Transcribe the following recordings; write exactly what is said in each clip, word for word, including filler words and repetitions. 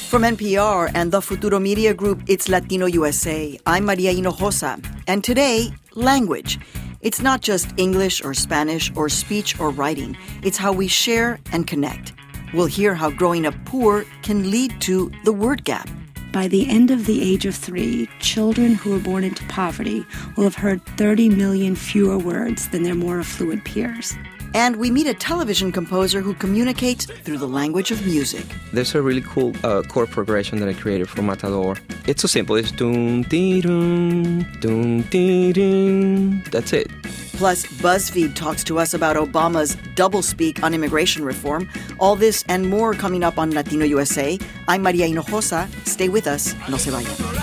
From N P R and the Futuro Media Group, it's Latino U S A. I'm Maria Hinojosa. And today, language. It's not just English or Spanish or speech or writing. It's how we share and connect. We'll hear how growing up poor can lead to the word gap. By the end of the age of three, children who are born into poverty will have heard thirty million fewer words than their more affluent peers. And we meet a television composer who communicates through the language of music. There's a really cool uh, chord progression that I created for Matador. It's so simple. It's dum dee dum dum dee dum. That's it. Plus, BuzzFeed talks to us about Obama's doublespeak on immigration reform. All this and more coming up on Latino U S A. I'm Maria Hinojosa. Stay with us. No se vayan.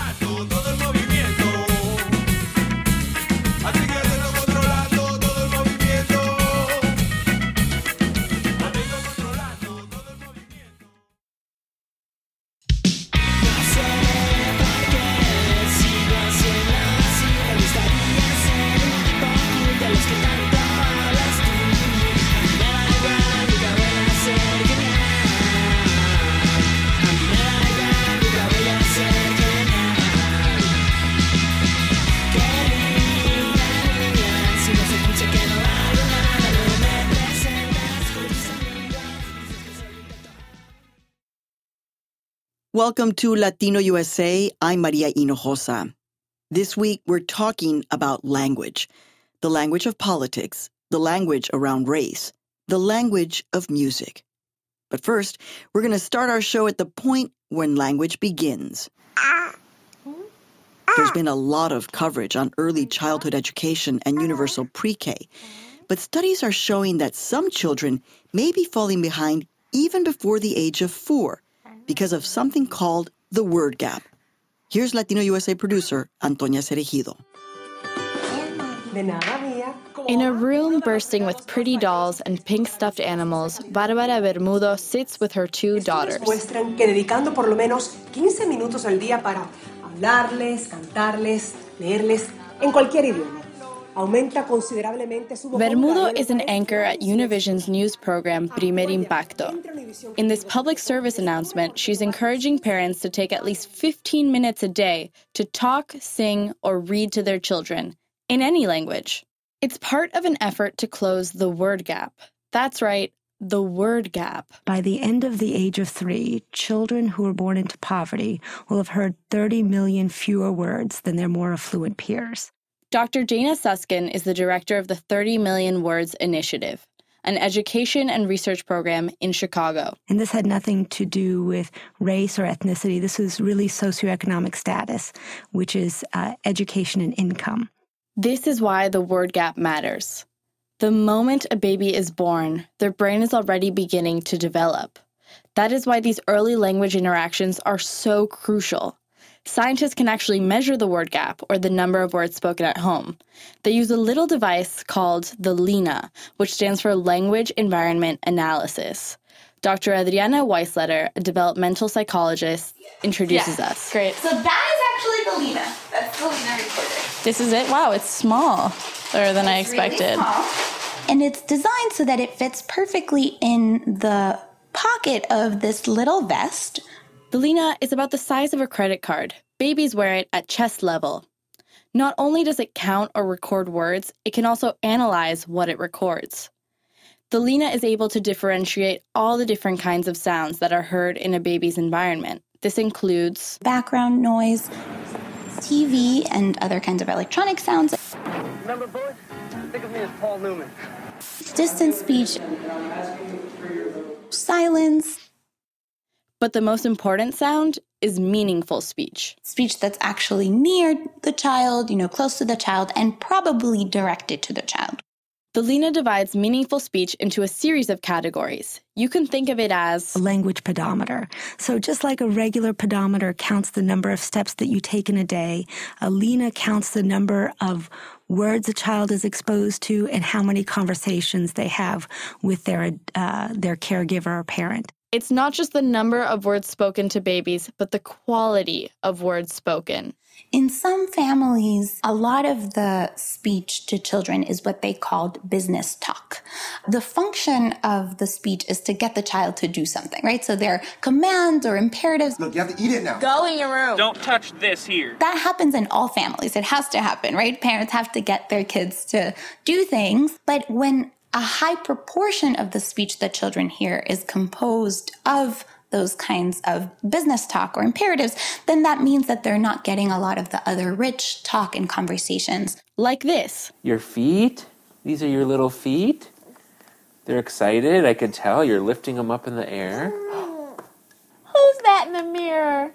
Welcome to Latino U S A. I'm Maria Hinojosa. This week, we're talking about language. The language of politics, the language around race, the language of music. But first, we're going to start our show at the point when language begins. There's been a lot of coverage on early childhood education and universal pre-K, but studies are showing that some children may be falling behind even before the age of four, because of something called the word gap. Here's Latino U S A producer Antonia Cereijido. In a room bursting with pretty dolls and pink stuffed animals, Bárbara Bermudo sits with her two daughters. Muestran que dedicando por lo menos quince minutos al día para hablarles, cantarles, leerles en cualquier idioma. Bermudo is an anchor at Univision's news program Primer Impacto. In this public service announcement, she's encouraging parents to take at least fifteen minutes a day to talk, sing, or read to their children, in any language. It's part of an effort to close the word gap. That's right, the word gap. By the end of the age of three, children who are born into poverty will have heard thirty million fewer words than their more affluent peers. Doctor Dana Suskin is the director of the thirty million Words Initiative, an education and research program in Chicago. And this had nothing to do with race or ethnicity. This was really socioeconomic status, which is uh, education and income. This is why the word gap matters. The moment a baby is born, their brain is already beginning to develop. That is why these early language interactions are so crucial. Scientists can actually measure the word gap, or the number of words spoken at home. They use a little device called the LENA, which stands for Language Environment Analysis. Doctor Adriana Weisletter, a developmental psychologist, introduces yeah, us. Great. So that is actually the LENA. That's the LENA recorder. This is it? Wow, it's smaller than I expected. Really small. And it's designed so that it fits perfectly in the pocket of this little vest. The LENA is about the size of a credit card. Babies wear it at chest level. Not only does it count or record words, it can also analyze what it records. The LENA is able to differentiate all the different kinds of sounds that are heard in a baby's environment. This includes background noise, T V, and other kinds of electronic sounds. Remember, boys? Think of me as Paul Newman. Distant speech, silence. But the most important sound is meaningful speech. Speech that's actually near the child, you know, close to the child, and probably directed to the child. The LENA divides meaningful speech into a series of categories. You can think of it as a language pedometer. So just like a regular pedometer counts the number of steps that you take in a day, a LENA counts the number of words a child is exposed to and how many conversations they have with their uh, their caregiver or parent. It's not just the number of words spoken to babies, but the quality of words spoken. In some families, a lot of the speech to children is what they called business talk. The function of the speech is to get the child to do something, right? So they're commands or imperatives. Look, you have to eat it now. Go in your room. Don't touch this here. That happens in all families. It has to happen, right? Parents have to get their kids to do things. But when a high proportion of the speech that children hear is composed of those kinds of business talk or imperatives, then that means that they're not getting a lot of the other rich talk and conversations. Like this. Your feet? These are your little feet? They're excited. I could tell you're lifting them up in the air. Who's that in the mirror?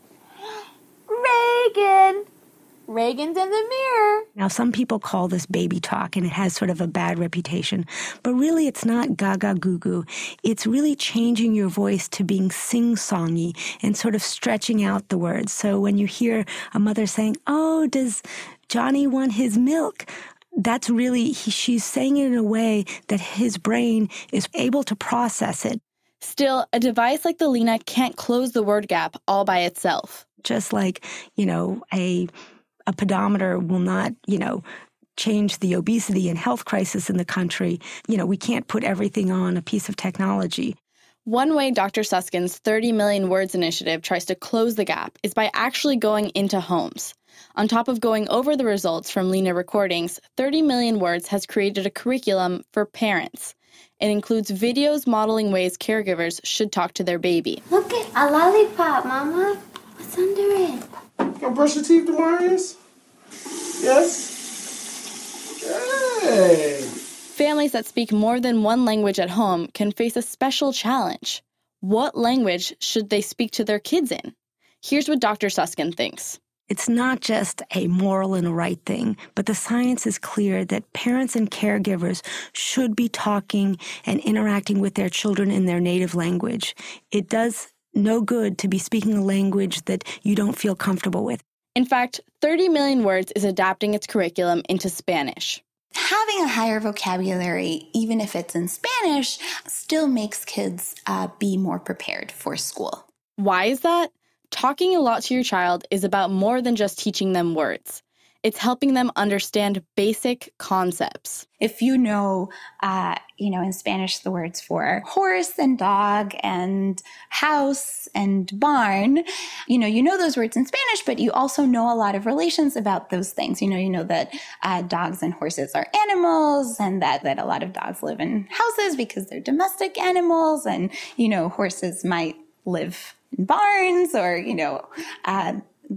Reagan. Reagan's in the mirror. Now, some people call this baby talk, and it has sort of a bad reputation. But really, it's not gaga goo goo. It's really changing your voice to being sing-songy and sort of stretching out the words. So when you hear a mother saying, "Oh, does Johnny want his milk?" That's really, he, she's saying it in a way that his brain is able to process it. Still, a device like the Lina can't close the word gap all by itself. Just like, you know, a... A pedometer will not, you know, change the obesity and health crisis in the country. You know, we can't put everything on a piece of technology. One way Doctor Susskind's thirty million words initiative tries to close the gap is by actually going into homes. On top of going over the results from Lina recordings, thirty million words has created a curriculum for parents. It includes videos modeling ways caregivers should talk to their baby. Look at a lollipop, Mama. What's under it? Gonna brush your teeth, Demarius? Yes? Good. Families that speak more than one language at home can face a special challenge. What language should they speak to their kids in? Here's what Doctor Susskind thinks. It's not just a moral and a right thing, but the science is clear that parents and caregivers should be talking and interacting with their children in their native language. It does no good to be speaking a language that you don't feel comfortable with. In fact, thirty million words is adapting its curriculum into Spanish. Having a higher vocabulary, even if it's in Spanish, still makes kids uh, be more prepared for school. Why is that? Talking a lot to your child is about more than just teaching them words. It's helping them understand basic concepts. If you know, uh, you know, in Spanish, the words for horse and dog and house and barn, you know, you know those words in Spanish, but you also know a lot of relations about those things. You know, you know that uh, dogs and horses are animals, and that, that a lot of dogs live in houses because they're domestic animals, and, you know, horses might live in barns, or, you know, uh,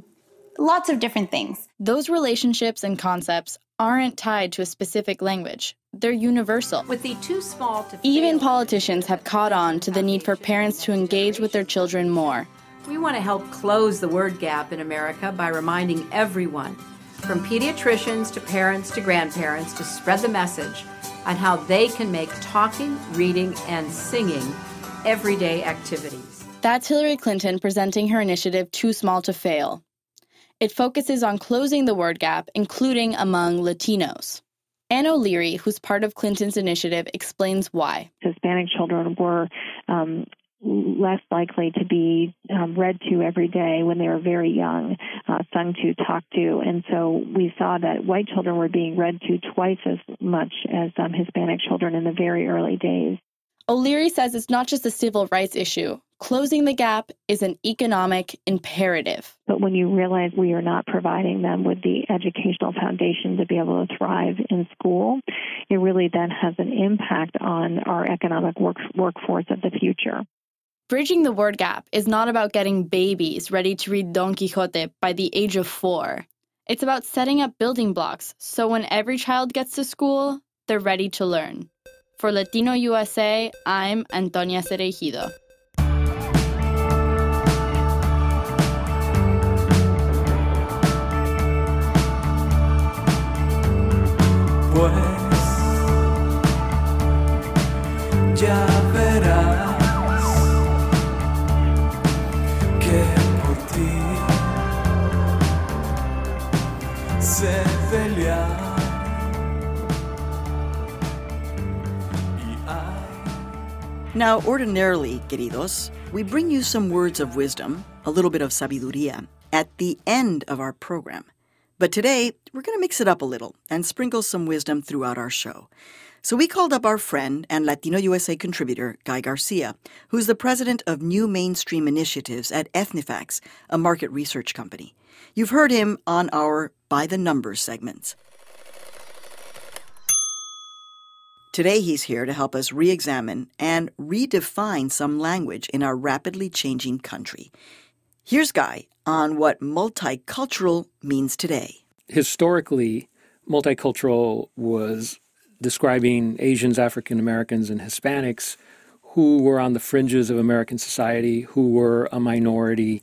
lots of different things. Those relationships and concepts aren't tied to a specific language. They're universal. With the too small to Even politicians have caught on to the need for parents to engage with their children more. We want to help close the word gap in America by reminding everyone, from pediatricians to parents to grandparents, to spread the message on how they can make talking, reading, and singing everyday activities. That's Hillary Clinton presenting her initiative Too Small to Fail. It focuses on closing the word gap, including among Latinos. Ann O'Leary, who's part of Clinton's initiative, explains why. Hispanic children were um, less likely to be um, read to every day when they were very young, uh, sung to, talked to. And so we saw that white children were being read to twice as much as um, Hispanic children in the very early days. O'Leary says it's not just a civil rights issue. Closing the gap is an economic imperative. But when you realize we are not providing them with the educational foundation to be able to thrive in school, it really then has an impact on our economic work, workforce of the future. Bridging the word gap is not about getting babies ready to read Don Quixote by the age of four. It's about setting up building blocks so when every child gets to school, they're ready to learn. For Latino U S A, I'm Antonia Cereijido. Pues ya verás que por ti sé pelear. Now, ordinarily, queridos, we bring you some words of wisdom, a little bit of sabiduría, at the end of our program. But today, we're going to mix it up a little and sprinkle some wisdom throughout our show. So we called up our friend and Latino U S A contributor, Guy Garcia, who's the president of New Mainstream Initiatives at Ethnifax, a market research company. You've heard him on our By the Numbers segments. Today he's here to help us re-examine and redefine some language in our rapidly changing country. Here's Guy on what multicultural means today. Historically, multicultural was describing Asians, African Americans, and Hispanics who were on the fringes of American society, who were a minority,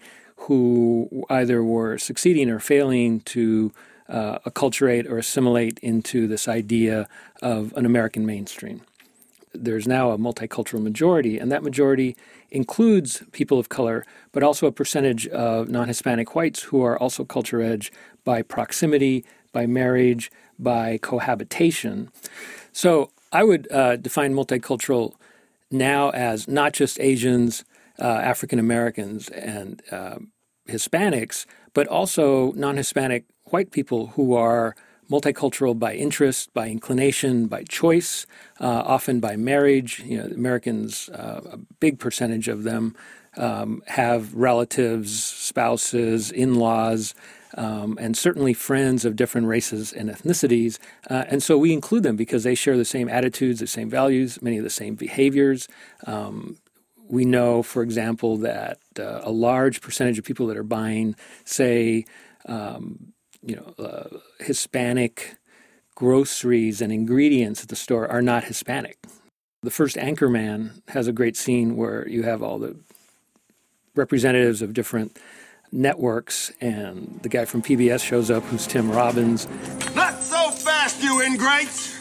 who either were succeeding or failing to uh, acculturate or assimilate into this idea of an American mainstream. There's now a multicultural majority, and that majority includes people of color, but also a percentage of non-Hispanic whites who are also culture edge by proximity, by marriage, by cohabitation. So I would uh, define multicultural now as not just Asians, uh, African Americans, and uh, Hispanics, but also non-Hispanic white people who are multicultural by interest, by inclination, by choice, uh, often by marriage. You know, Americans, uh, a big percentage of them um, have relatives, spouses, in-laws, um, and certainly friends of different races and ethnicities. Uh, and so we include them because they share the same attitudes, the same values, many of the same behaviors. Um, we know, for example, that uh, a large percentage of people that are buying, say, um, you know, uh, Hispanic groceries and ingredients at the store are not Hispanic. The first Anchorman has a great scene where you have all the representatives of different networks, and the guy from P B S shows up, who's Tim Robbins. Not so fast, you ingrates!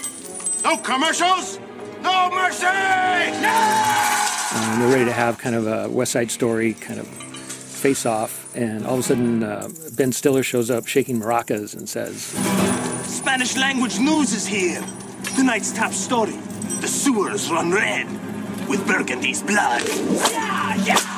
No commercials! No mercy! No! Uh, and they're ready to have kind of a West Side Story kind of face-off, and all of a sudden uh, Ben Stiller shows up shaking maracas and says, Spanish language news is here. Tonight's top story. The sewers run red with Burgundy's blood. Yeah, yeah!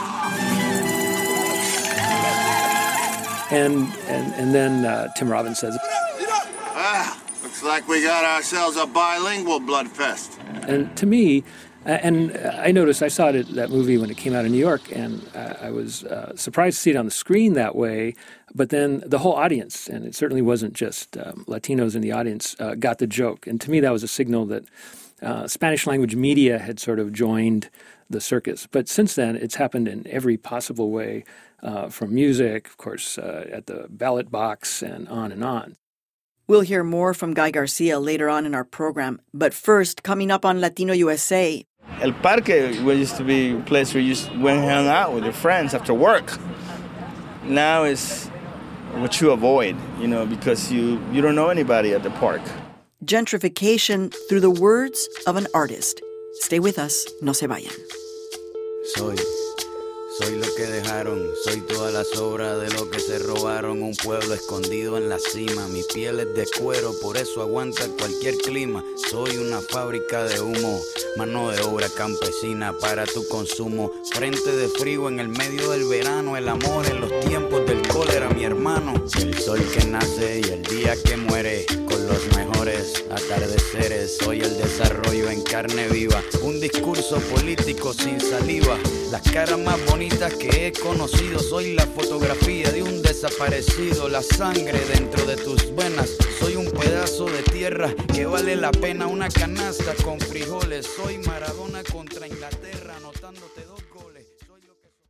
And, and, and then uh, Tim Robbins says, Ah, looks like we got ourselves a bilingual blood fest. And to me, uh, and I noticed, I saw it, that movie when it came out in New York, and uh, I was uh, surprised to see it on the screen that way, but then the whole audience, and it certainly wasn't just um, Latinos in the audience, uh, got the joke. And to me, that was a signal that uh, Spanish language media had sort of joined the circus. But since then, it's happened in every possible way, uh, from music, of course, uh, at the ballot box, and on and on. We'll hear more from Guy Garcia later on in our program. But first, coming up on Latino U S A. El Parque used to be a place where you just went and hung out with your friends after work. Now it's what you avoid, you know, because you, you don't know anybody at the park. Gentrification through the words of an artist. Stay with us, no se vayan. Soy, soy lo que dejaron, soy toda la sobra de lo que se robaron, un pueblo escondido en la cima, mi piel es de cuero, por eso aguanta cualquier clima, soy una fábrica de humo, mano de obra campesina para tu consumo, frente de frío en el medio del verano, el amor en los tiempos del cólera, mi hermano, el sol que nace y el día que muere, con los mejores atardeceres, soy el desarrollo en carne viva, un discurso político sin saliva, las caras más bonitas que he conocido, soy la fotografía de un desaparecido, la sangre dentro de tus venas, soy un pedazo de tierra que vale la pena una canasta con frijoles, soy Maradona contra Inglaterra, anotándote dos goles, soy lo que...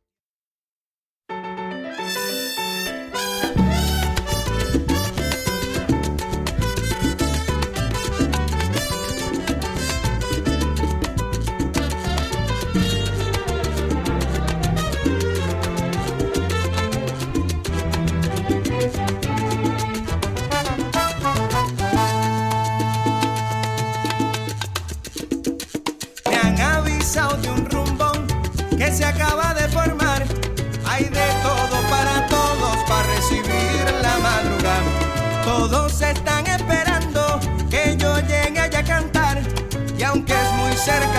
De un rumbón que se acaba de formar, hay de todo para todos para recibir la madrugada. Todos están esperando que yo llegue allá a cantar, y aunque es muy cerca de casa,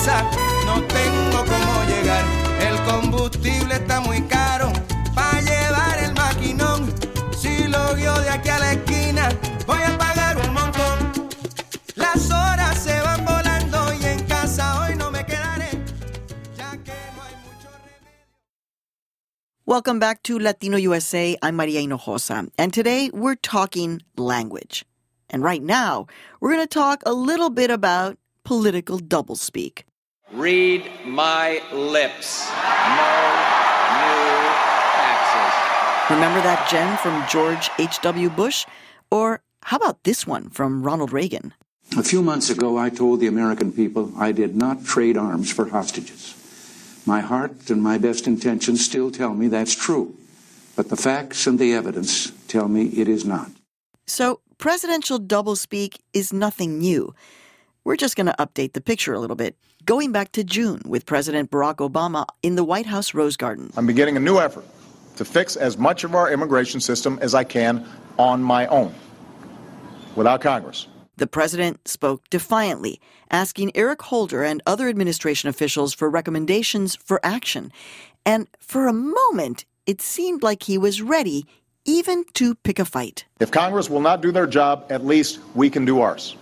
casa, no tengo cómo llegar. El combustible está muy caro para llevar el maquinón. Si lo guío de aquí a la esquina, voy a pagar un montón. Las horas se van volando y en casa hoy no me quedaré, ya que no hay mucho remedio. Welcome back to Latino U S A. I'm Maria Hinojosa, and today we're talking language. And right now, we're going to talk a little bit about political doublespeak. Read my lips. No new taxes. Remember that gem from George H W. Bush? Or how about this one from Ronald Reagan? A few months ago, I told the American people I did not trade arms for hostages. My heart and my best intentions still tell me that's true, but the facts and the evidence tell me it is not. So, presidential doublespeak is nothing new. We're just going to update the picture a little bit, going back to June with President Barack Obama in the White House Rose Garden. I'm beginning a new effort to fix as much of our immigration system as I can on my own, without Congress. The president spoke defiantly, asking Eric Holder and other administration officials for recommendations for action. And for a moment, it seemed like he was ready even to pick a fight. If Congress will not do their job, at least we can do ours.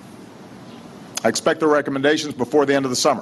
I expect the recommendations before the end of the summer,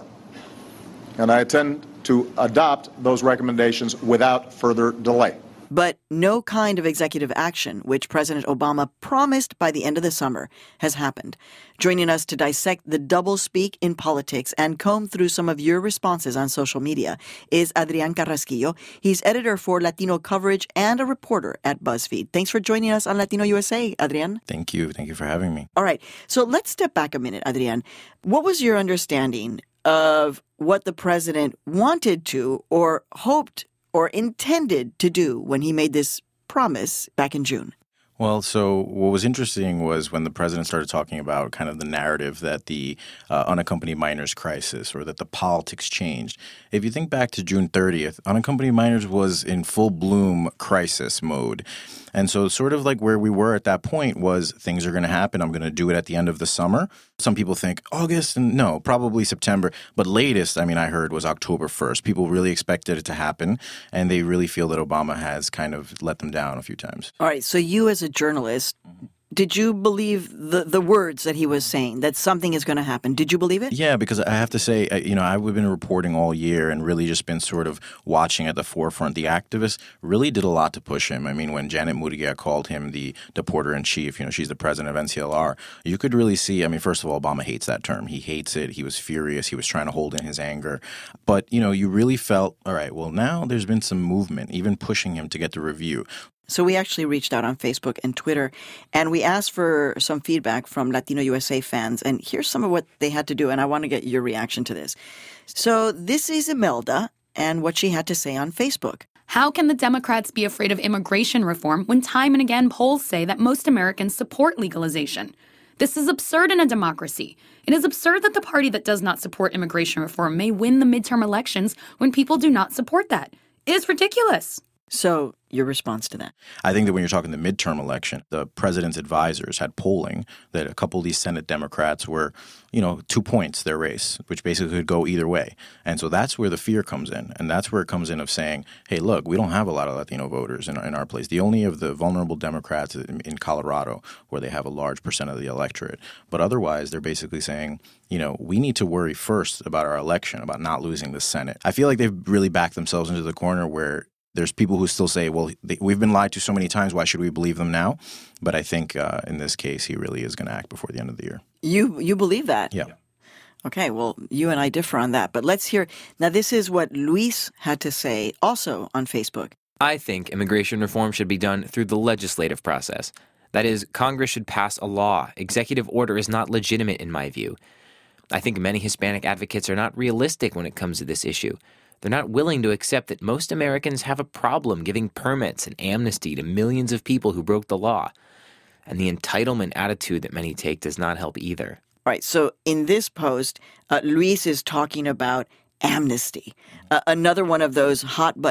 and I intend to adopt those recommendations without further delay. But no kind of executive action, which President Obama promised by the end of the summer, has happened. Joining us to dissect the doublespeak in politics and comb through some of your responses on social media is Adrian Carrasquillo. He's editor for Latino coverage and a reporter at BuzzFeed. Thanks for joining us on Latino U S A, Adrian. Thank you. Thank you for having me. All right. So let's step back a minute, Adrian. What was your understanding of what the president wanted to or hoped or intended to do when he made this promise back in June? Well, so what was interesting was when the president started talking about kind of the narrative that the uh, unaccompanied minors crisis or that the politics changed. If you think back to June thirtieth, unaccompanied minors was in full bloom crisis mode. And so sort of like where we were at that point was things are going to happen. I'm going to do it at the end of the summer. Some people think August, and no, probably September. But latest, I mean, I heard was October first. People really expected it to happen, and they really feel that Obama has kind of let them down a few times. All right. So you as a journalist, did you believe the, the words that he was saying, that something is going to happen? Did you believe it? Yeah, because I have to say, you know, I've been reporting all year and really just been sort of watching at the forefront. The activists really did a lot to push him. I mean, when Janet Murguía called him the deporter-in-chief, you know, she's the president of N C L R, you could really see, I mean, first of all, Obama hates that term. He hates it. He was furious. He was trying to hold in his anger. But, you know, you really felt, all right, well, now there's been some movement, even pushing him to get the review. So we actually reached out on Facebook and Twitter, and we asked for some feedback from Latino U S A fans. And here's some of what they had to do, and I want to get your reaction to this. So this is Imelda and what she had to say on Facebook. How can the Democrats be afraid of immigration reform when time and again polls say that most Americans support legalization? This is absurd in a democracy. It is absurd that the party that does not support immigration reform may win the midterm elections when people do not support that. It is ridiculous. So your response to that? I think that when you're talking the midterm election, the president's advisors had polling that a couple of these Senate Democrats were, you know, two points their race, which basically could go either way. And so that's where the fear comes in. And that's where it comes in of saying, hey, look, we don't have a lot of Latino voters in our, in our place. The only of the vulnerable Democrats in, in Colorado where they have a large percent of the electorate. But otherwise, they're basically saying, you know, we need to worry first about our election, about not losing the Senate. I feel like they've really backed themselves into the corner where there's people who still say, well, they, we've been lied to so many times. Why should we believe them now? But I think uh, in this case, he really is going to act before the end of the year. You you believe that? Yeah. Okay, well, you and I differ on that. But let's hear. Now, this is what Luis had to say also on Facebook. I think immigration reform should be done through the legislative process. That is, Congress should pass a law. Executive order is not legitimate in my view. I think many Hispanic advocates are not realistic when it comes to this issue. They're not willing to accept that most Americans have a problem giving permits and amnesty to millions of people who broke the law. And the entitlement attitude that many take does not help either. Right. So in this post, uh, Luis is talking about amnesty, uh, another one of those hot button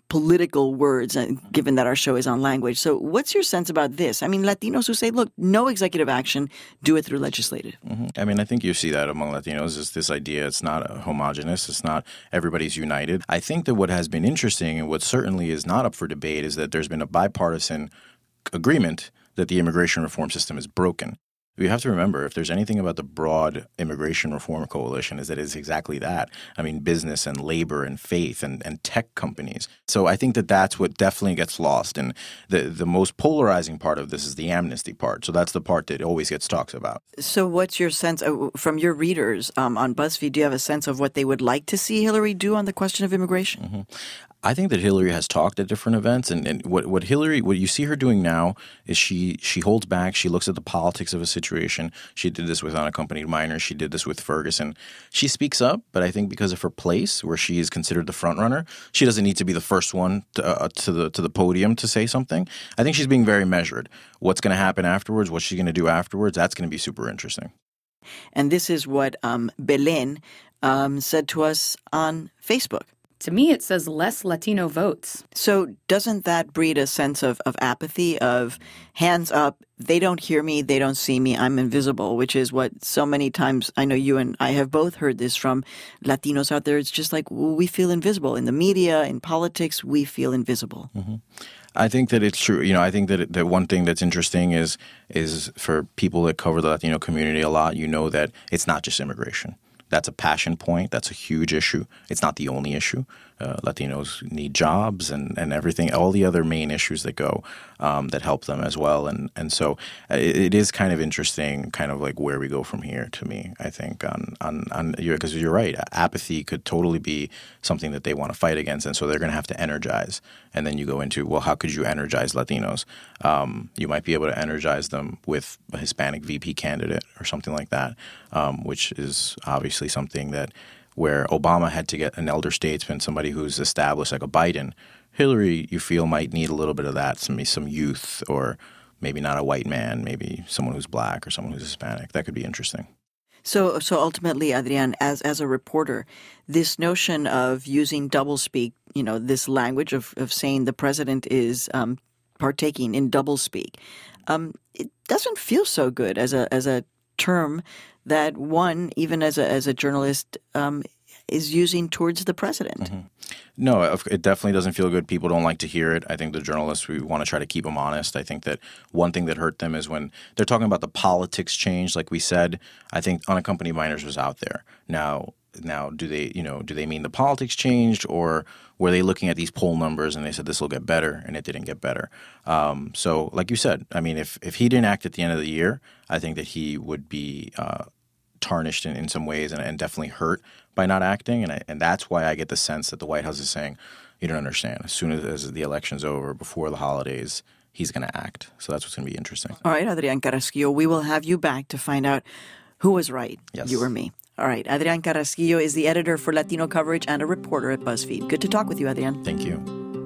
political words, uh, given that our show is on language. So what's your sense about this? I mean, Latinos who say, look, no executive action, do it through legislative. Mm-hmm. I mean, I think you see that among Latinos is this idea it's not homogenous, it's not everybody's united. I think that what has been interesting and what certainly is not up for debate is that there's been a bipartisan agreement that the immigration reform system is broken. We have to remember, if there's anything about the broad immigration reform coalition, is that it's exactly that. I mean, business and labor and faith and, and tech companies. So I think that that's what definitely gets lost. And the, the most polarizing part of this is the amnesty part. So that's the part that always gets talked about. So what's your sense uh, from your readers um, on BuzzFeed? Do you have a sense of what they would like to see Hillary do on the question of immigration? Mm-hmm. I think that Hillary has talked at different events, and, and what, what Hillary, what you see her doing now is she she holds back. She looks at the politics of a situation. She did this with unaccompanied minors. She did this with Ferguson. She speaks up, but I think because of her place, where she is considered the front runner, she doesn't need to be the first one to, uh, to the to the podium to say something. I think she's being very measured. What's going to happen afterwards? What's she going to do afterwards? That's going to be super interesting. And this is what um, Belen um, said to us on Facebook. To me, it says less Latino votes. So doesn't that breed a sense of, of apathy, of hands up, they don't hear me, they don't see me, I'm invisible, which is what so many times, I know you and I have both heard this from Latinos out there. It's just like, well, we feel invisible. In the media, in politics, we feel invisible. Mm-hmm. I think that it's true. You know, I think that, it, that one thing that's interesting is is for people that cover the Latino community a lot, you know that it's not just immigration. That's a passion point. That's a huge issue. It's not the only issue. Uh, Latinos need jobs and, and everything, all the other main issues that go um, that help them as well. And and so it, it is kind of interesting, kind of like where we go from here to me, I think, on, on, on because you're right. Apathy could totally be something that they want to fight against. And so they're going to have to energize. And then you go into, well, how could you energize Latinos? Um, you might be able to energize them with a Hispanic V P candidate or something like that, um, which is obviously something that where Obama had to get an elder statesman, somebody who's established like a Biden. Hillary, you feel, might need a little bit of that, some some youth, or maybe not a white man, maybe someone who's black or someone who's Hispanic. That could be interesting. So so ultimately, Adrian, as as a reporter, this notion of using doublespeak, you know, this language of, of saying the president is um, partaking in doublespeak, um, it doesn't feel so good as a as a term that one, even as a as a journalist, um, is using towards the president. Mm-hmm. No, it definitely doesn't feel good. People don't like to hear it. I think the journalists, we want to try to keep them honest. I think that one thing that hurt them is when they're talking about the politics change, like we said. I think unaccompanied minors was out there. Now, now, do they, you know, do they mean the politics changed, or were they looking at these poll numbers and they said this will get better, and it didn't get better? Um, so, like you said, I mean, if if he didn't act at the end of the year, I think that he would be uh, tarnished in, in some ways and, and definitely hurt by not acting. And I, and that's why I get the sense that the White House is saying, you don't understand. As soon as, as the election's over, before the holidays, he's going to act. So that's what's going to be interesting. All right, Adrian Carrasquillo, we will have you back to find out who was right, yes. you or me. All right, Adrian Carrasquillo is the editor for Latino coverage and a reporter at BuzzFeed. Good to talk with you, Adrian. Thank you.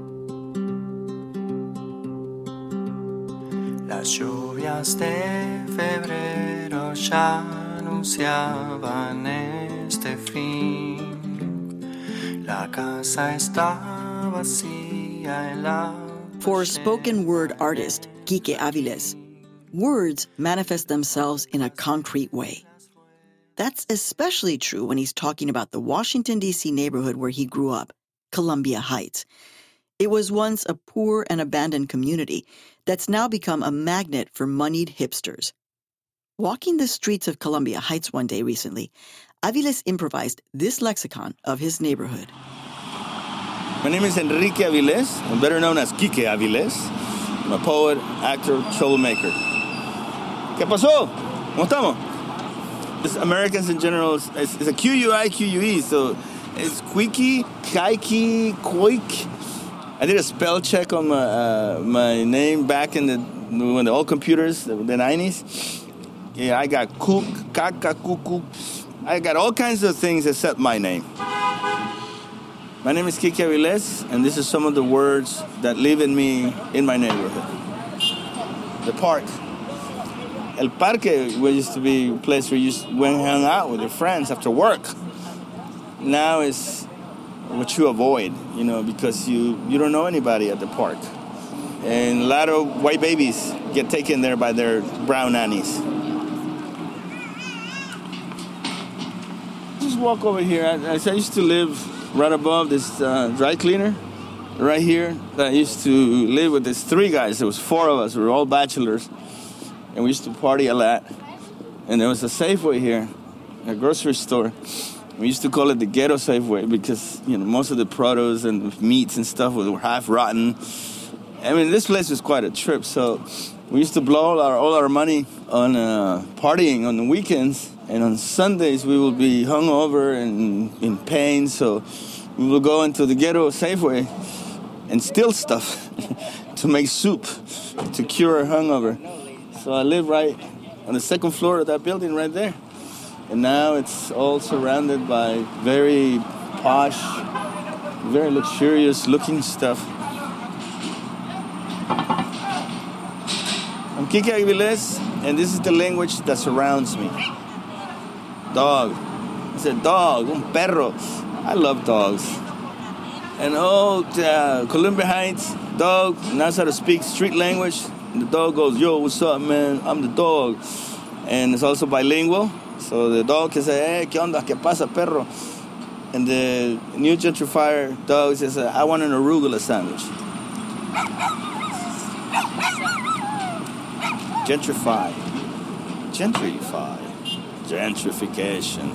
Las lluvias de febrero ya anunciaban este fin. La casa está vacía en la... For spoken word artist Quique Aviles, words manifest themselves in a concrete way. That's especially true when he's talking about the Washington, D C neighborhood where he grew up, Columbia Heights. It was once a poor and abandoned community that's now become a magnet for moneyed hipsters. Walking the streets of Columbia Heights one day recently, Aviles improvised this lexicon of his neighborhood. My name is Enrique Aviles. I'm better known as Quique Aviles. I'm a poet, actor, troublemaker. ¿Qué pasó? ¿Cómo estamos? This Americans in general, is, it's a Q U I, Q U E, so it's Quickie, Kaiki, Quoik. I did a spell check on my uh, my name back in the when the old computers, the, the nineties. Yeah, I got Cook, Kaka, Kuku. I got all kinds of things except my name. My name is Quique Aviles, and this is some of the words that live in me in my neighborhood. The park. El Parque used to be a place where you went and hung out with your friends after work. Now it's what you avoid, you know, because you, you don't know anybody at the park. And a lot of white babies get taken there by their brown nannies. Just walk over here. I, I used to live right above this uh, dry cleaner, right here. I used to live with these three guys. There was four of us. We were all bachelors. And we used to party a lot. And there was a Safeway here, a grocery store. We used to call it the ghetto Safeway because, you know, most of the produce and the meats and stuff were half rotten. I mean, this place was quite a trip. So we used to blow all our, all our money on uh, partying on the weekends. And on Sundays, we would be hungover and in pain. So we would go into the ghetto Safeway and steal stuff to make soup to cure our hangover. So I live right on the second floor of that building right there. And now it's all surrounded by very posh, very luxurious looking stuff. I'm Kike Aviles, and this is the language that surrounds me. Dog. I said dog, un perro. I love dogs. And oh, uh, Columbia Heights, dog knows how to speak street language. And the dog goes, yo, what's up, man? I'm the dog. And it's also bilingual. So the dog can say, hey, ¿qué onda? ¿Qué pasa, perro? And the new gentrifier dog says, I want an arugula sandwich. Gentrify. Gentrify. Gentrification.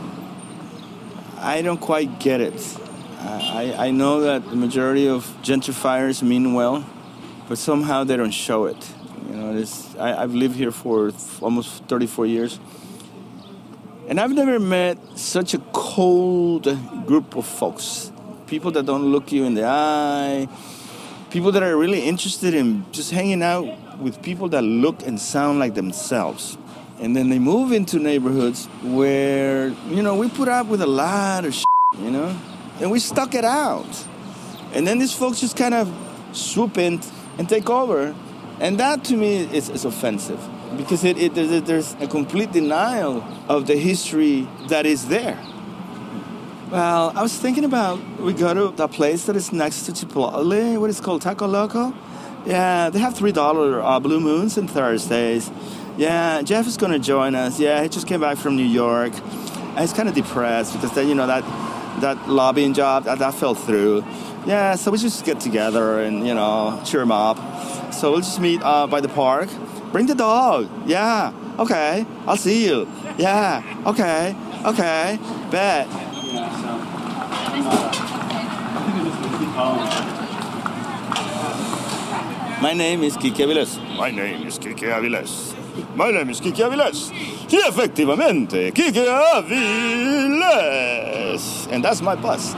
I don't quite get it. I, I know that the majority of gentrifiers mean well, but somehow they don't show it. You know, this, I, I've lived here for almost thirty-four years. And I've never met such a cold group of folks. People that don't look you in the eye. People that are really interested in just hanging out with people that look and sound like themselves. And then they move into neighborhoods where, you know, we put up with a lot of shit, you know? And we stuck it out. And then these folks just kind of swoop in and take over. And that, to me, is, is offensive. Because it, it, there's, there's a complete denial of the history that is there. Well, I was thinking about, we go to the place that is next to Chipotle, what is it called, Taco Loco? Yeah, they have three dollar uh, Blue Moons on Thursdays. Yeah, Jeff is going to join us. Yeah, he just came back from New York. And he's kind of depressed because, then, you know, that that lobbying job, that, that fell through. Yeah, so we just get together and, you know, cheer him up. So we'll just meet uh, by the park. Bring the dog. Yeah. Okay. I'll see you. Yeah. Okay. Okay. Bet. My name is Kike Aviles. My name is Kike Aviles. My name is Kike Aviles. Sí, efectivamente, Kike Aviles. And that's my bus.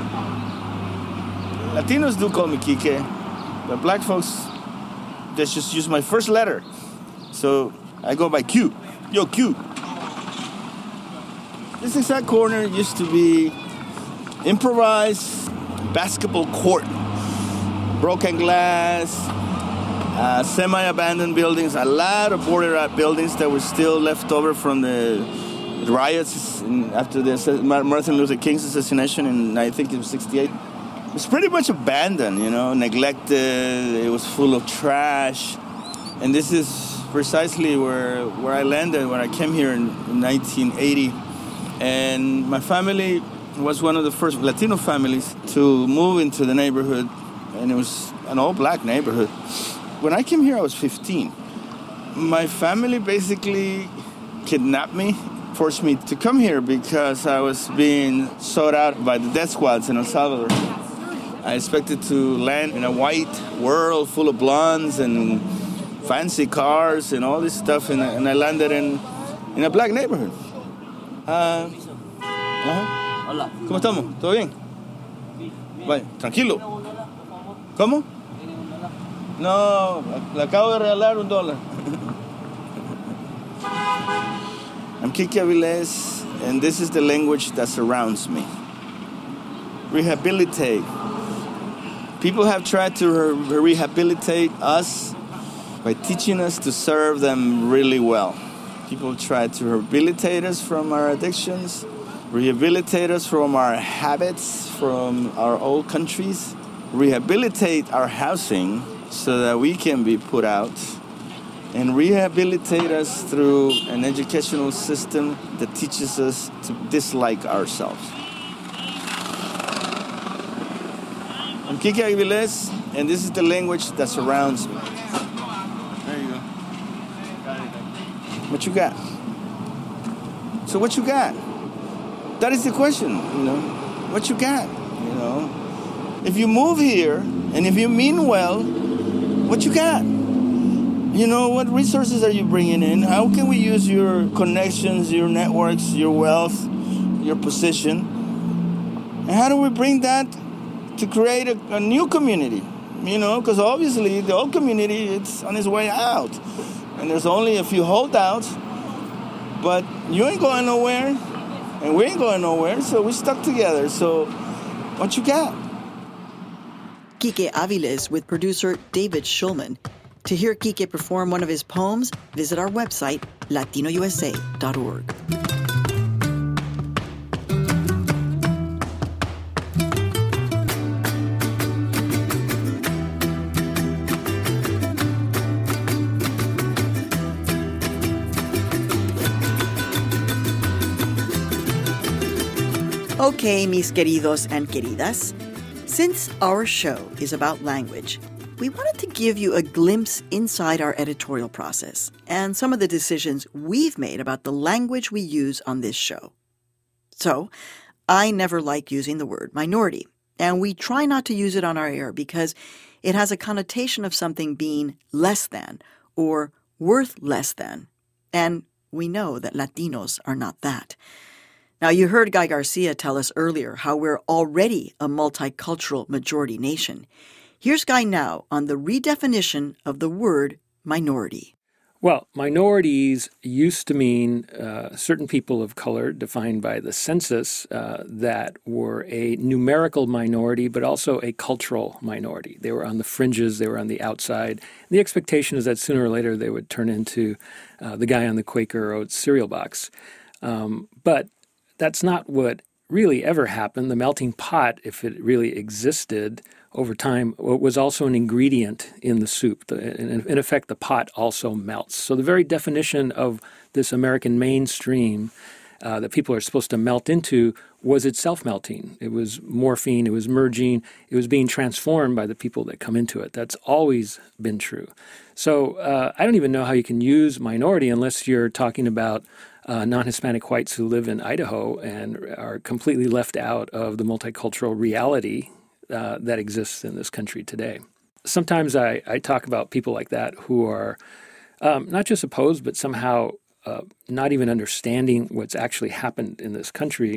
Latinos do call me Kike, but black folks, they just use my first letter. So I go by Q. Yo, Q. This exact corner used to be improvised basketball court. Broken glass, uh, semi-abandoned buildings, a lot of border buildings that were still left over from the riots in, after the Martin Luther King's assassination in, I think it was sixty-eight. It was pretty much abandoned, you know, neglected. It was full of trash. And this is precisely where where I landed when I came here in, in nineteen eighty. And my family was one of the first Latino families to move into the neighborhood. And it was an all-black neighborhood. When I came here, I was fifteen. My family basically kidnapped me, forced me to come here because I was being sought out by the death squads in El Salvador. I expected to land in a white world full of blondes and fancy cars and all this stuff, and, and I landed in, in a black neighborhood. Uh, uh-huh. Hola. ¿Cómo estamos? ¿Todo bien? Vaya, tranquilo. ¿Cómo? No, le acabo de regalar un dólar. I'm Kike Aviles, and this is the language that surrounds me. Rehabilitate. People have tried to re- rehabilitate us by teaching us to serve them really well. People try to rehabilitate us from our addictions, rehabilitate us from our habits, from our old countries, rehabilitate our housing so that we can be put out, and rehabilitate us through an educational system that teaches us to dislike ourselves. I'm Kike Aviles, and this is the language that surrounds me. There you go. What you got? So what you got? That is the question, you know. What you got, you know? If you move here, and if you mean well, what you got? You know, what resources are you bringing in? How can we use your connections, your networks, your wealth, your position? And how do we bring that to create a, a new community? You know, because obviously the old community, it's on its way out. And there's only a few holdouts, but you ain't going nowhere, and we ain't going nowhere, so we stuck together. So what you got? Kike Aviles with producer David Schulman. To hear Kike perform one of his poems, visit our website, latino u s a dot org. Okay, mis queridos and queridas, since our show is about language, we wanted to give you a glimpse inside our editorial process and some of the decisions we've made about the language we use on this show. So, I never like using the word minority, and we try not to use it on our air because it has a connotation of something being less than or worth less than, and we know that Latinos are not that. Now, you heard Guy Garcia tell us earlier how we're already a multicultural majority nation. Here's Guy now on the redefinition of the word minority. Well, minorities used to mean uh, certain people of color defined by the census uh, that were a numerical minority, but also a cultural minority. They were on the fringes, they were on the outside. The expectation is that sooner or later they would turn into uh, the guy on the Quaker Oats cereal box. Um, but that's not what really ever happened. The melting pot, if it really existed over time, was also an ingredient in the soup. The, in, in effect, the pot also melts. So the very definition of this American mainstream uh, that people are supposed to melt into was itself melting. It was morphine, it was merging, it was being transformed by the people that come into it. That's always been true. So uh, I don't even know how you can use minority unless you're talking about Uh, non-Hispanic whites who live in Idaho and are completely left out of the multicultural reality uh, that exists in this country today. Sometimes I, I talk about people like that who are um, not just opposed, but somehow uh, not even understanding what's actually happened in this country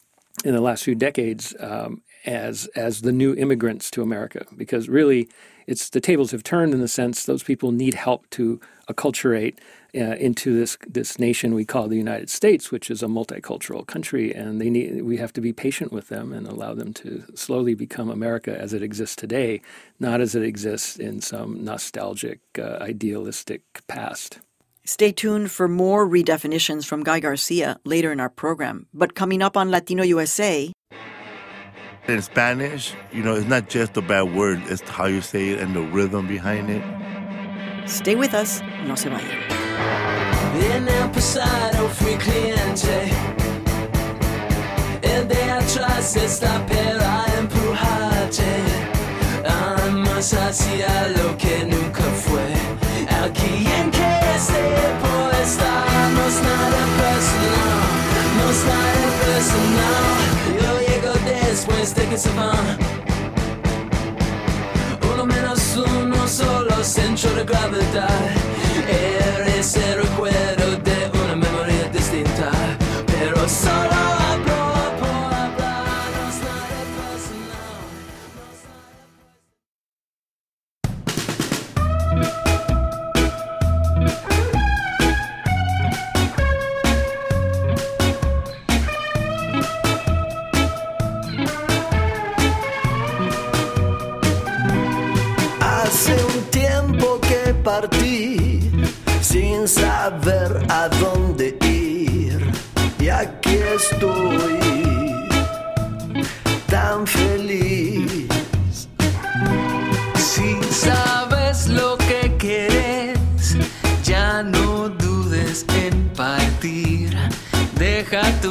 in the last few decades um, as as the new immigrants to America. Because really, it's the tables have turned in the sense those people need help to acculturate Uh, into this this nation we call the United States, which is a multicultural country, and they need we have to be patient with them and allow them to slowly become America as it exists today, not as it exists in some nostalgic, uh, idealistic past. Stay tuned for more redefinitions from Guy Garcia later in our program. But coming up on Latino U S A... In Spanish, you know, it's not just a bad word, it's how you say it and the rhythm behind it. Stay with us, no se vayan. En el pasado fui cliente, el de atrás está para empujarte a más hacia lo que nunca fue. Alguien que esté por estar, no es nada personal, no es nada personal. Yo llego después de que se van. Uno menos uno, solo centro de gravedad. Eres el recuerdo de una memoria distinta, pero solo hablo por hablar, no es nada personal. Hace un tiempo que partí sin saber a dónde ir, y aquí estoy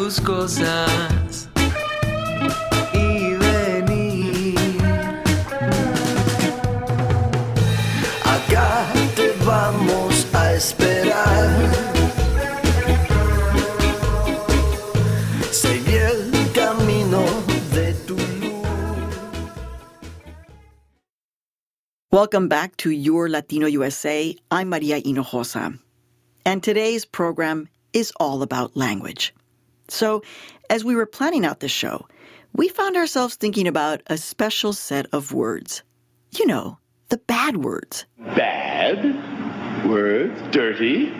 tus cosas y venir. Acá te vamos a esperar. Seguí el camino de tu luz. Welcome back to Your Latino U S A. I'm Maria Hinojosa. And today's program is all about language. So, as we were planning out this show, we found ourselves thinking about a special set of words. You know, the bad words. Bad words, dirty,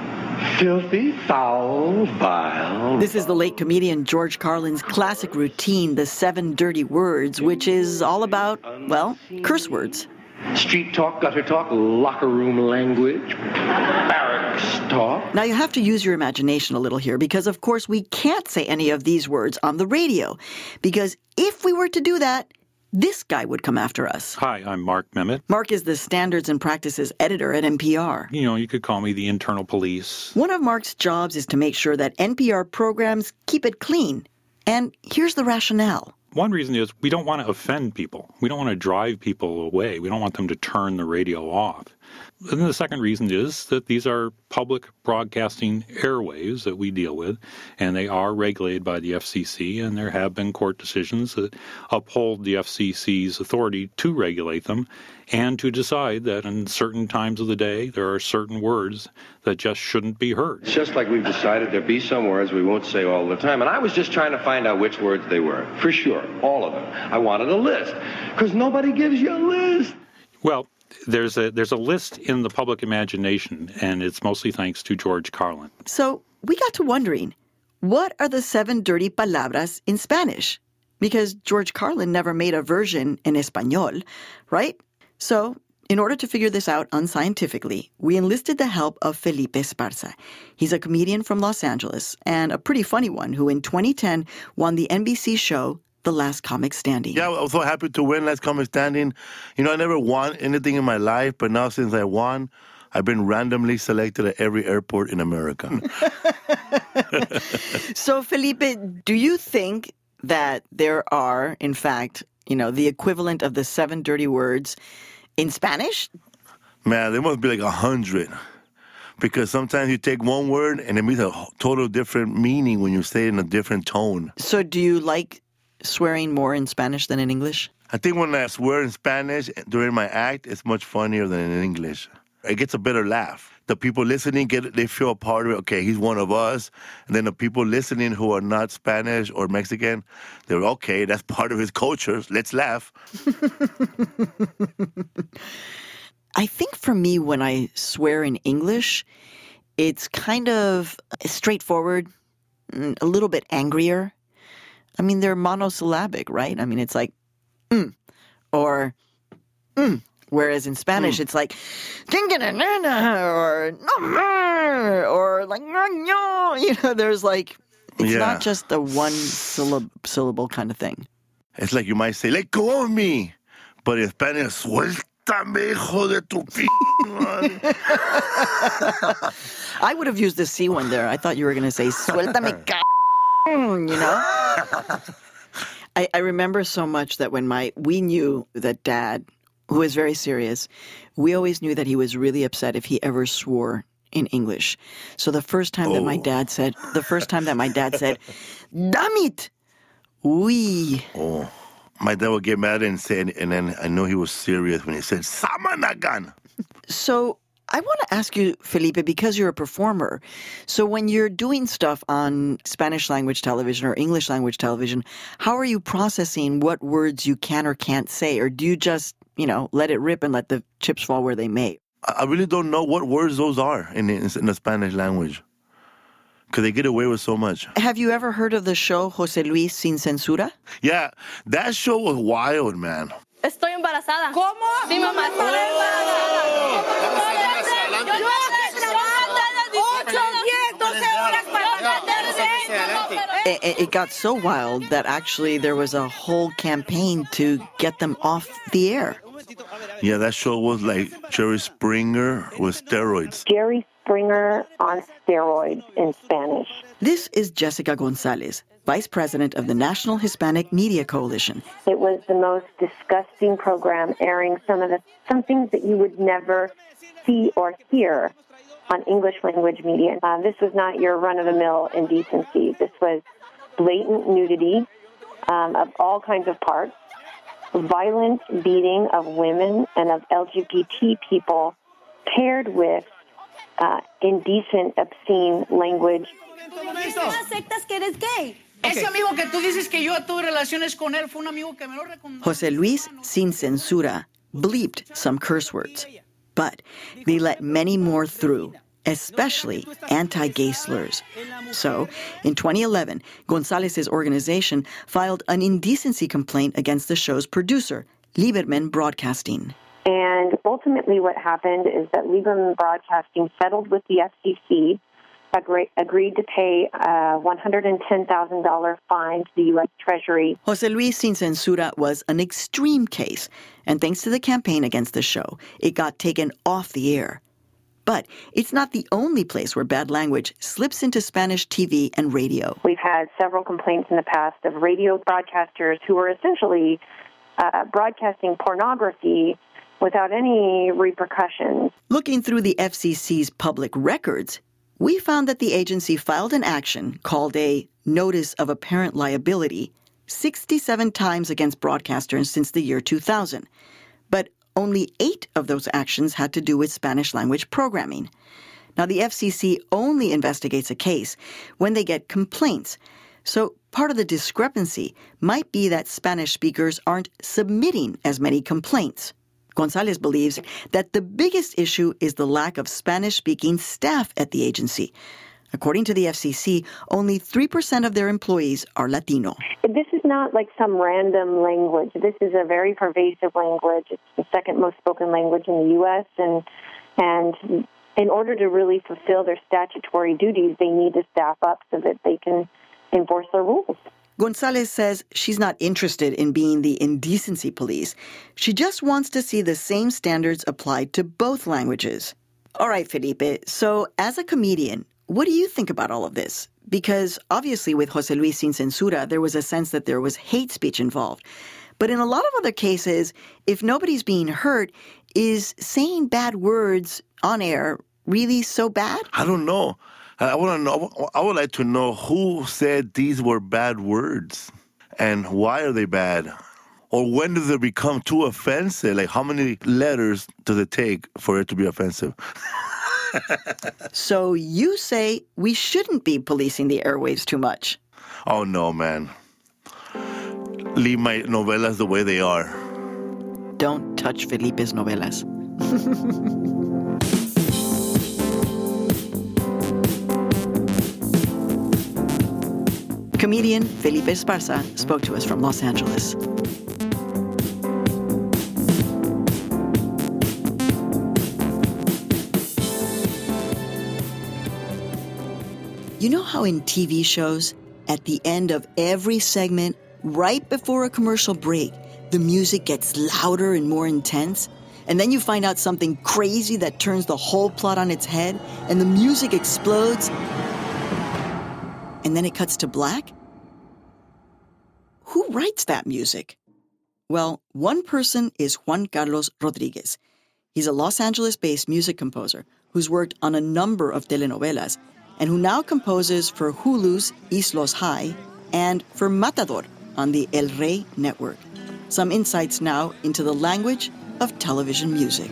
filthy, foul, vile. This is the late comedian George Carlin's classic routine, The Seven Dirty Words, which is all about, well, curse words. Street talk, gutter talk, locker room language, barracks talk. Now, you have to use your imagination a little here because, of course, we can't say any of these words on the radio. Because if we were to do that, this guy would come after us. Hi, I'm Mark Memmott. Mark is the Standards and Practices editor at N P R. You know, you could call me the internal police. One of Mark's jobs is to make sure that N P R programs keep it clean. And here's the rationale. One reason is we don't want to offend people. We don't want to drive people away. We don't want them to turn the radio off. And the second reason is that these are public broadcasting airwaves that we deal with, and they are regulated by the F C C, and there have been court decisions that uphold the F C C's authority to regulate them and to decide that in certain times of the day there are certain words that just shouldn't be heard. It's just like we've decided there'll be some words we won't say all the time. And I was just trying to find out which words they were. For sure, all of them. I wanted a list, because nobody gives you a list. Well, There's a there's a list in the public imagination, and it's mostly thanks to George Carlin. So we got to wondering, what are the seven dirty palabras in Spanish? Because George Carlin never made a version in Español, right? So in order to figure this out unscientifically, we enlisted the help of Felipe Esparza. He's a comedian from Los Angeles and a pretty funny one who in twenty ten won the N B C show The Last Comic Standing. Yeah, I was so happy to win Last Comic Standing. You know, I never won anything in my life, but now since I won, I've been randomly selected at every airport in America. So, Felipe, do you think that there are, in fact, you know, the equivalent of the seven dirty words in Spanish? Man, there must be like a hundred. Because sometimes you take one word and it means a total different meaning when you say it in a different tone. So do you like swearing more in Spanish than in English? I think when I swear in Spanish during my act, it's much funnier than in English. It gets a better laugh. The people listening, get they feel a part of it. Okay, he's one of us. And then the people listening who are not Spanish or Mexican, they're okay, that's part of his culture. Let's laugh. I think for me, when I swear in English, it's kind of straightforward, a little bit angrier. I mean, they're monosyllabic, right? I mean, it's like, mm, or, mm. Whereas in Spanish, mm. it's like, or, or like, you know, there's like, it's yeah. not just a one syllab- syllable kind of thing. It's like you might say, let go of me. But in Spanish, suéltame, hijo de tu p***. I would have used the C one there. I thought you were going to say, suéltame, c***. You know? I, I remember so much that when my, we knew that Dad, who was very serious, we always knew that he was really upset if he ever swore in English. So the first time oh. that my dad said, the first time that my dad said, damn it, oui. Oh, my dad would get mad and say, and then I know he was serious when he said, Samanagan. So I want to ask you, Felipe, because you're a performer. So when you're doing stuff on Spanish language television or English language television, how are you processing what words you can or can't say? Or do you just, you know, let it rip and let the chips fall where they may? I really don't know what words those are in the, in the Spanish language. Because they get away with so much. Have you ever heard of the show José Luis Sin Censura? Yeah, that show was wild, man. Estoy embarazada. ¿Cómo? Sí, mamá, estoy embarazada. It, it got so wild that actually there was a whole campaign to get them off the air. Yeah, that show was like Jerry Springer with steroids. Jerry Springer on steroids in Spanish. This is Jessica Gonzalez, Vice President of the National Hispanic Media Coalition. It was the most disgusting program, airing some of the some things that you would never see or hear on English language media. Uh, this was not your run-of-the-mill indecency. This was blatant nudity um, of all kinds of parts, violent beating of women and of L G B T people, paired with uh, indecent, obscene language. Jose Luis Sin Censura bleeped some curse words, but they let many more through, especially anti-gay slurs. So, in twenty eleven, Gonzalez's organization filed an indecency complaint against the show's producer, Lieberman Broadcasting. And ultimately what happened is that Lieberman Broadcasting settled with the F C C, agree, agreed to pay a one hundred ten thousand dollars fine to the U S Treasury. Jose Luis Sin Censura was an extreme case, and thanks to the campaign against the show, it got taken off the air. But it's not the only place where bad language slips into Spanish T V and radio. We've had several complaints in the past of radio broadcasters who were essentially uh, broadcasting pornography without any repercussions. Looking through the F C C's public records, we found that the agency filed an action called a Notice of Apparent Liability sixty-seven times against broadcasters since the year two thousand. But only eight of those actions had to do with Spanish language programming. Now, the F C C only investigates a case when they get complaints. So part of the discrepancy might be that Spanish speakers aren't submitting as many complaints. Gonzalez believes that the biggest issue is the lack of Spanish-speaking staff at the agency. According to the F C C, only three percent of their employees are Latino. This is not like some random language. This is a very pervasive language. It's the second most spoken language in the U S, and and in order to really fulfill their statutory duties, they need to staff up so that they can enforce their rules. Gonzalez says she's not interested in being the indecency police. She just wants to see the same standards applied to both languages. All right, Felipe, so as a comedian, what do you think about all of this? Because obviously with Jose Luis Sin Censura, there was a sense that there was hate speech involved. But in a lot of other cases, if nobody's being hurt, is saying bad words on air really so bad? I don't know. I want to know. I would like to know who said these were bad words and why are they bad? Or when does it become too offensive? Like, how many letters does it take for it to be offensive? So you say we shouldn't be policing the airwaves too much? Oh, no, man. Leave my novelas the way they are. Don't touch Felipe's novelas. Comedian Felipe Esparza spoke to us from Los Angeles. You know how in T V shows, at the end of every segment, right before a commercial break, the music gets louder and more intense? And then you find out something crazy that turns the whole plot on its head, and the music explodes, and then it cuts to black? Who writes that music? Well, one person is Juan Carlos Rodriguez. He's a Los Angeles-based music composer who's worked on a number of telenovelas and who now composes for Hulu's Islos High and for Matador on the El Rey network. Some insights now into the language of television music.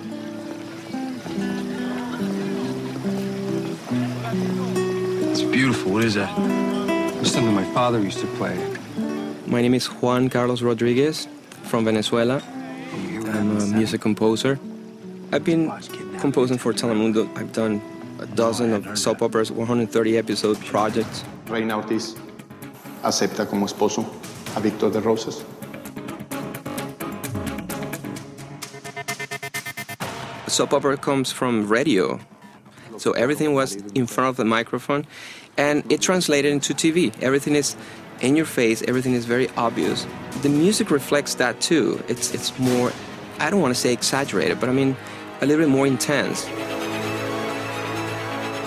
It's beautiful. What is that? It's something my father used to play. My name is Juan Carlos Rodriguez from Venezuela. I'm a music composer. I've been composing for Telemundo. I've done a dozen of soap operas, one hundred thirty episode projects. Reina Ortiz acepta como esposo a Víctor de Rosas. Soap opera comes from radio. So everything was in front of the microphone, and it translated into T V. Everything is in your face, everything is very obvious. The music reflects that too. It's it's more, I don't want to say exaggerated, but I mean a little bit more intense.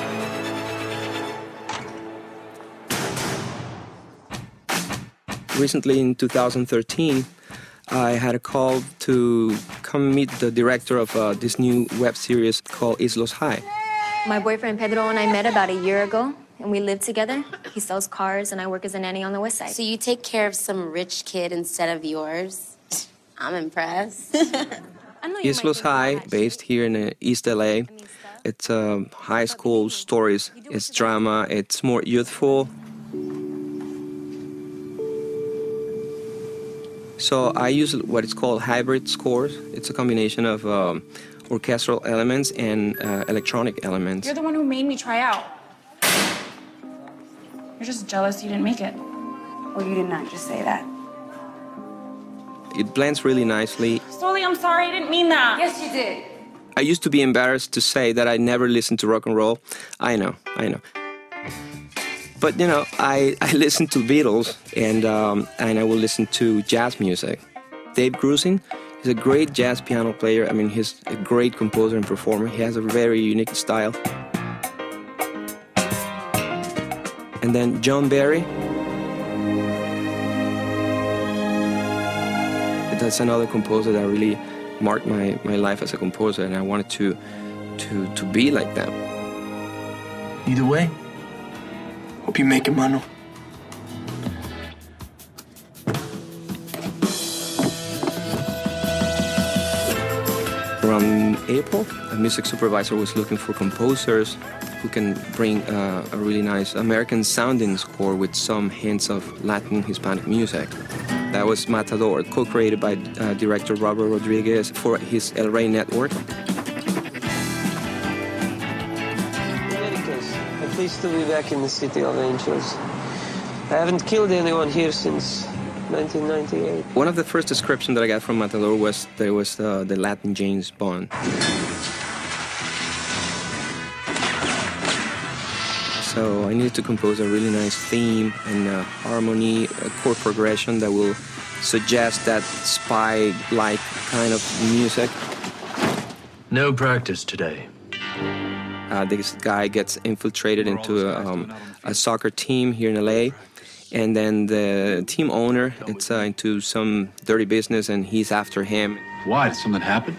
recently in two thousand thirteen, I had a call to come meet the director of uh, this new web series called Islos High. My boyfriend Pedro and I met about a year ago, and we live together. He sells cars, and I work as a nanny on the west side. So you take care of some rich kid instead of yours? I'm impressed. Islos High, based here in uh, East L A. It's uh, high school stories. It's drama. It's more youthful. So I use what is called hybrid scores. It's a combination of um, orchestral elements and uh, electronic elements. You're the one who made me try out. You're just jealous you didn't make it. Well, you did not just say that. It blends really nicely. Stoli, I'm sorry, I didn't mean that. Yes, you did. I used to be embarrassed to say that I never listened to rock and roll. I know, I know. But, you know, I, I listen to Beatles, and um, and I will listen to jazz music. Dave Grusin is a great jazz piano player. I mean, he's a great composer and performer. He has a very unique style. And then John Barry. That's another composer that really marked my, my life as a composer, and I wanted to, to, to be like them. Either way, hope you make it, mano. Around April, a music supervisor was looking for composers who can bring uh, a really nice American-sounding score with some hints of Latin Hispanic music. That was Matador, co-created by uh, director Robert Rodriguez for his El Rey network. I'm pleased to be back in the City of Angels. I haven't killed anyone here since nineteen ninety-eight. One of the first descriptions that I got from Matador was that it was uh, the Latin James Bond. So I needed to compose a really nice theme and uh, harmony, a chord progression that will suggest that spy-like kind of music. No practice today. Uh, this guy gets infiltrated into a, um, a soccer team here in L A, and then the team owner, it's uh, into some dirty business, and he's after him. Why? Did something happen?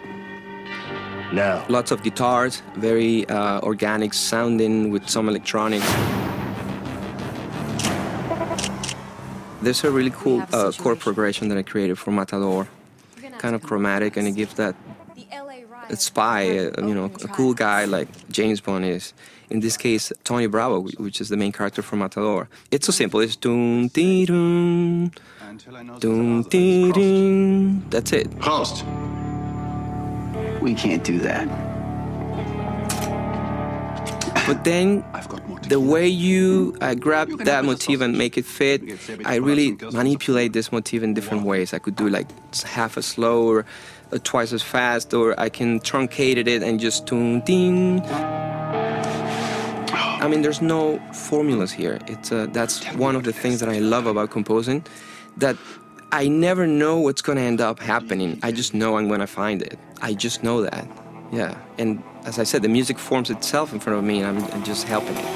No. Lots of guitars, very uh, organic sounding with some electronics. There's a really cool uh, chord progression that I created for Matador, kind of chromatic, and it gives that a spy, uh, you know, a cool guy like James Bond is. In this case, Tony Bravo, which is the main character from Matador. It's so simple. It's doom dee doom, doom dee doom. That's it. Prost. We can't do that. But then, the way you uh, grab that motif and make it fit, I really manipulate this motif in different ways. I could do like half as slow or uh, twice as fast, or I can truncate it and just tune ding. I mean, there's no formulas here. It's uh, that's one of the things that I love about composing, that I never know what's going to end up happening. I just know I'm going to find it. I just know that. Yeah. And as I said, the music forms itself in front of me, and I'm, I'm just helping it.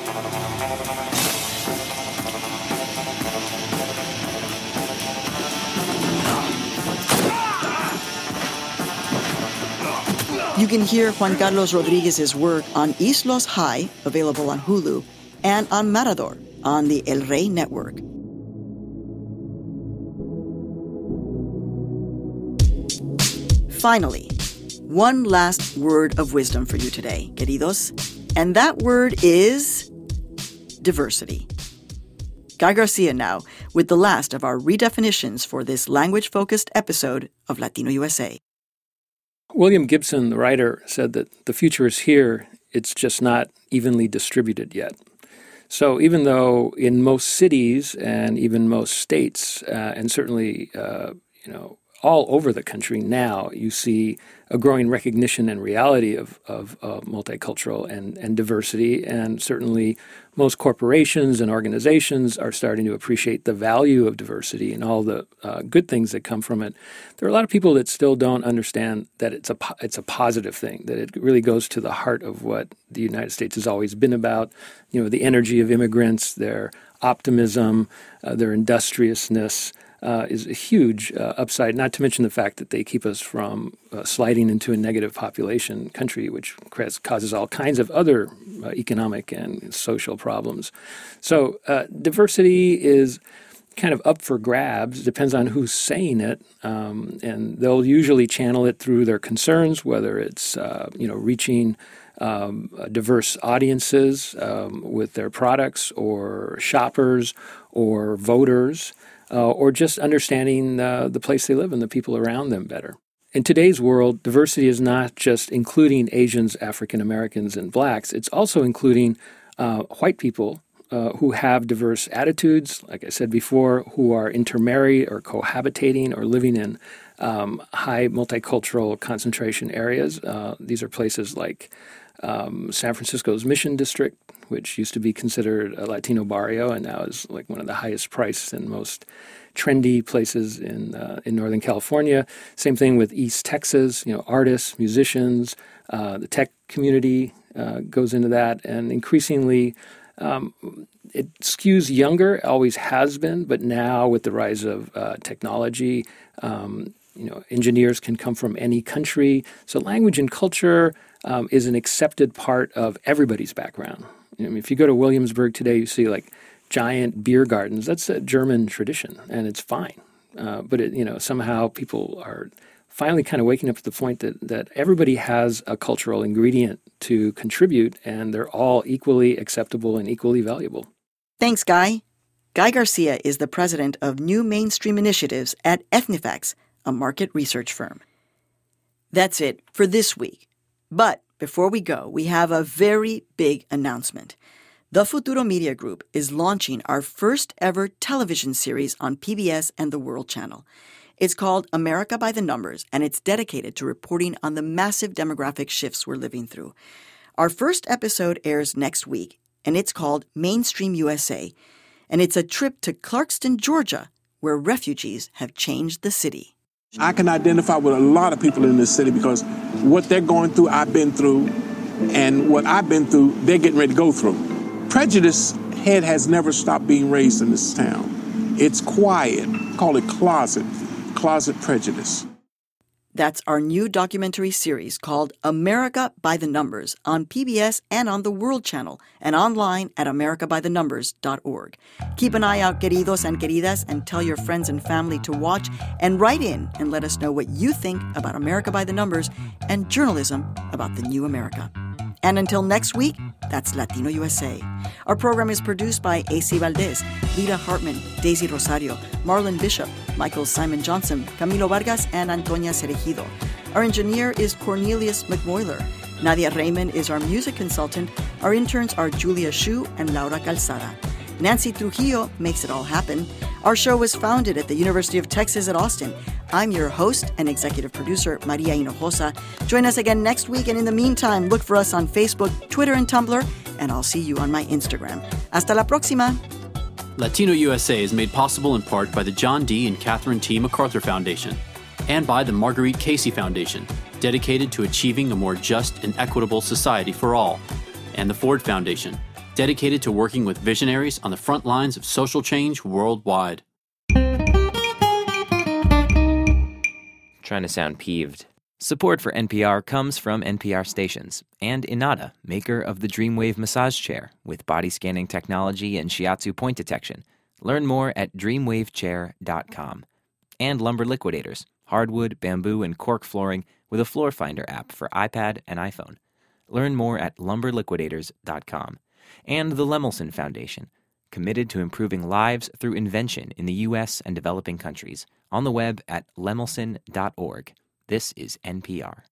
You can hear Juan Carlos Rodriguez's work on Islos High, available on Hulu, and on Matador on the El Rey network. Finally, one last word of wisdom for you today, queridos, and that word is diversity. Guy Garcia now with the last of our redefinitions for this language-focused episode of Latino U S A. William Gibson, the writer, said that the future is here, it's just not evenly distributed yet. So even though in most cities and even most states, uh, and certainly, uh, you know, all over the country now, you see a growing recognition and reality of, of uh, multicultural and, and diversity. And certainly most corporations and organizations are starting to appreciate the value of diversity and all the uh, good things that come from it. There are a lot of people that still don't understand that it's a, it's a positive thing, that it really goes to the heart of what the United States has always been about. You know, the energy of immigrants, their optimism, uh, their industriousness uh, is a huge uh, upside, not to mention the fact that they keep us from uh, sliding into a negative population country, which causes all kinds of other uh, economic and social problems. So uh, diversity is kind of up for grabs. Depends on who's saying it, um, and they'll usually channel it through their concerns, whether it's uh, you know reaching um, diverse audiences um, with their products, or shoppers, or voters, uh, or just understanding uh, the place they live and the people around them better. In today's world, diversity is not just including Asians, African Americans, and blacks. It's also including uh, white people Uh, who have diverse attitudes, like I said before, who are intermarried or cohabitating or living in um, high multicultural concentration areas. Uh, these are places like um, San Francisco's Mission District, which used to be considered a Latino barrio and now is like one of the highest priced and most trendy places in uh, in Northern California. Same thing with East Texas. You know, artists, musicians, uh, the tech community uh, goes into that, and increasingly Um, it skews younger, always has been, but now with the rise of uh, technology, um, you know, engineers can come from any country. So language and culture um, is an accepted part of everybody's background. I mean, if you go to Williamsburg today, you see like giant beer gardens. That's a German tradition, and it's fine. Uh, but it, you know, somehow people are finally kind of waking up to the point that, that everybody has a cultural ingredient to contribute, and they're all equally acceptable and equally valuable. Thanks, Guy. Guy Garcia is the president of New Mainstream Initiatives at Ethnifax, a market research firm. That's it for this week. But before we go, we have a very big announcement. The Futuro Media Group is launching our first ever television series on P B S and the World Channel. It's called America by the Numbers, and it's dedicated to reporting on the massive demographic shifts we're living through. Our first episode airs next week, and it's called Mainstream U S A, and it's a trip to Clarkston, Georgia, where refugees have changed the city. I can identify with a lot of people in this city because what they're going through, I've been through, and what I've been through, they're getting ready to go through. Prejudice head has never stopped being raised in this town. It's quiet. Call it closet. Closet prejudice. That's our new documentary series called America by the Numbers on P B S and on the World Channel and online at america by the numbers dot org. Keep an eye out, queridos and queridas, and tell your friends and family to watch, and write in and let us know what you think about America by the Numbers and journalism about the new America. And until next week, that's Latino U S A. Our program is produced by A C Valdez, Lita Hartman, Daisy Rosario, Marlon Bishop, Michael Simon Johnson, Camilo Vargas, and Antonia Cerejido. Our engineer is Cornelius McMoiler. Nadia Raymond is our music consultant. Our interns are Julia Shu and Laura Calzada. Nancy Trujillo makes it all happen. Our show was founded at the University of Texas at Austin. I'm your host and executive producer, Maria Hinojosa. Join us again next week, and in the meantime, look for us on Facebook, Twitter, and Tumblr, and I'll see you on my Instagram. Hasta la próxima! Latino U S A is made possible in part by the John D. and Catherine T. MacArthur Foundation and by the Marguerite Casey Foundation, dedicated to achieving a more just and equitable society for all, and the Ford Foundation, dedicated to working with visionaries on the front lines of social change worldwide. Trying to sound peeved. Support for N P R comes from N P R stations and Inada, maker of the Dreamwave massage chair with body scanning technology and shiatsu point detection. Learn more at dreamwave chair dot com. And Lumber Liquidators, hardwood, bamboo, and cork flooring with a floor finder app for iPad and iPhone. Learn more at lumber liquidators dot com. And the Lemelson Foundation, committed to improving lives through invention in the U S and developing countries. On the web at lemelson dot org. This is N P R.